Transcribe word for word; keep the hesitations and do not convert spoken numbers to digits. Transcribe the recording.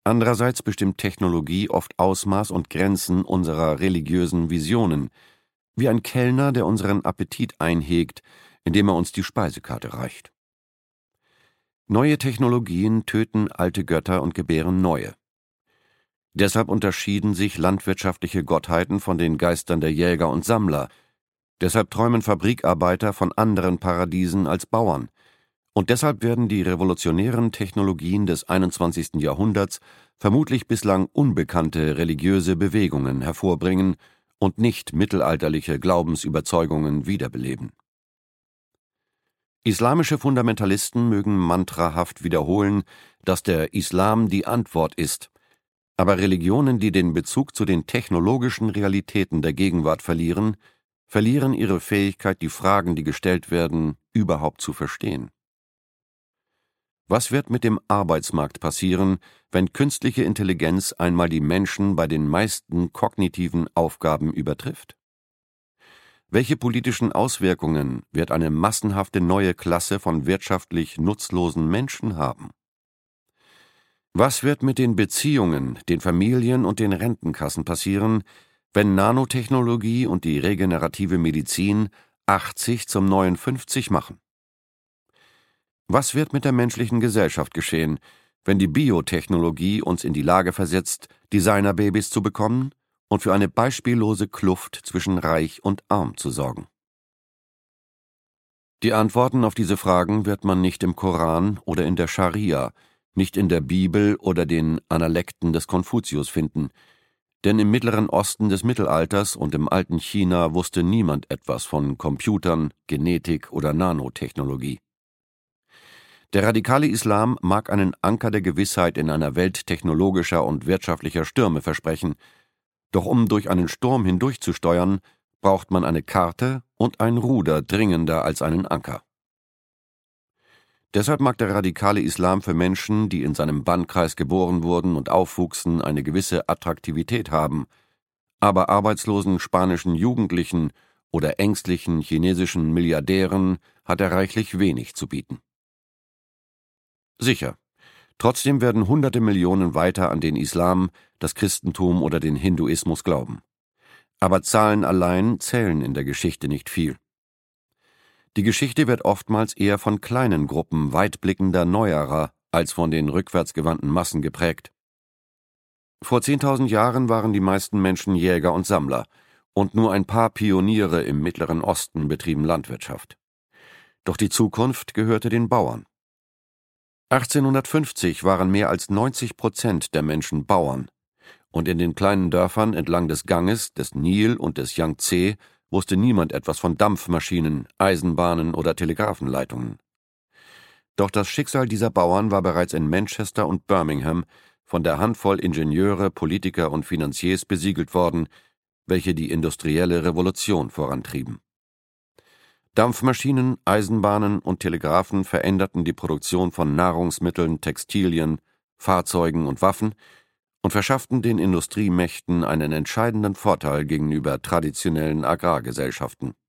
Andererseits bestimmt Technologie oft Ausmaß und Grenzen unserer religiösen Visionen, wie ein Kellner, der unseren Appetit einhegt, indem er uns die Speisekarte reicht. Neue Technologien töten alte Götter und gebären neue. Deshalb unterschieden sich landwirtschaftliche Gottheiten von den Geistern der Jäger und Sammler. Deshalb träumen Fabrikarbeiter von anderen Paradiesen als Bauern. Und deshalb werden die revolutionären Technologien des einundzwanzigsten Jahrhunderts vermutlich bislang unbekannte religiöse Bewegungen hervorbringen und nicht mittelalterliche Glaubensüberzeugungen wiederbeleben. Islamische Fundamentalisten mögen mantrahaft wiederholen, dass der Islam die Antwort ist, aber Religionen, die den Bezug zu den technologischen Realitäten der Gegenwart verlieren, verlieren ihre Fähigkeit, die Fragen, die gestellt werden, überhaupt zu verstehen. Was wird mit dem Arbeitsmarkt passieren, wenn künstliche Intelligenz einmal die Menschen bei den meisten kognitiven Aufgaben übertrifft? Welche politischen Auswirkungen wird eine massenhafte neue Klasse von wirtschaftlich nutzlosen Menschen haben? Was wird mit den Beziehungen, den Familien und den Rentenkassen passieren, wenn Nanotechnologie und die regenerative Medizin achtzig zum neuen fünfzig machen? Was wird mit der menschlichen Gesellschaft geschehen, wenn die Biotechnologie uns in die Lage versetzt, Designerbabys zu bekommen und für eine beispiellose Kluft zwischen Reich und Arm zu sorgen? Die Antworten auf diese Fragen wird man nicht im Koran oder in der Scharia, nicht in der Bibel oder den Analekten des Konfuzius finden, denn im Mittleren Osten des Mittelalters und im alten China wusste niemand etwas von Computern, Genetik oder Nanotechnologie. Der radikale Islam mag einen Anker der Gewissheit in einer Welt technologischer und wirtschaftlicher Stürme versprechen, doch um durch einen Sturm hindurchzusteuern, braucht man eine Karte und ein Ruder dringender als einen Anker. Deshalb mag der radikale Islam für Menschen, die in seinem Bannkreis geboren wurden und aufwuchsen, eine gewisse Attraktivität haben, aber arbeitslosen spanischen Jugendlichen oder ängstlichen chinesischen Milliardären hat er reichlich wenig zu bieten. Sicher, trotzdem werden hunderte Millionen weiter an den Islam, das Christentum oder den Hinduismus glauben. Aber Zahlen allein zählen in der Geschichte nicht viel. Die Geschichte wird oftmals eher von kleinen Gruppen weitblickender Neuerer als von den rückwärtsgewandten Massen geprägt. Vor zehntausend Jahren waren die meisten Menschen Jäger und Sammler, und nur ein paar Pioniere im Mittleren Osten betrieben Landwirtschaft. Doch die Zukunft gehörte den Bauern. achtzehnhundertfünfzig waren mehr als neunzig Prozent der Menschen Bauern, und in den kleinen Dörfern entlang des Ganges, des Nil und des Yangtze wusste niemand etwas von Dampfmaschinen, Eisenbahnen oder Telegrafenleitungen. Doch das Schicksal dieser Bauern war bereits in Manchester und Birmingham von der Handvoll Ingenieure, Politiker und Finanziers besiegelt worden, welche die industrielle Revolution vorantrieben. Dampfmaschinen, Eisenbahnen und Telegraphen veränderten die Produktion von Nahrungsmitteln, Textilien, Fahrzeugen und Waffen und verschafften den Industriemächten einen entscheidenden Vorteil gegenüber traditionellen Agrargesellschaften.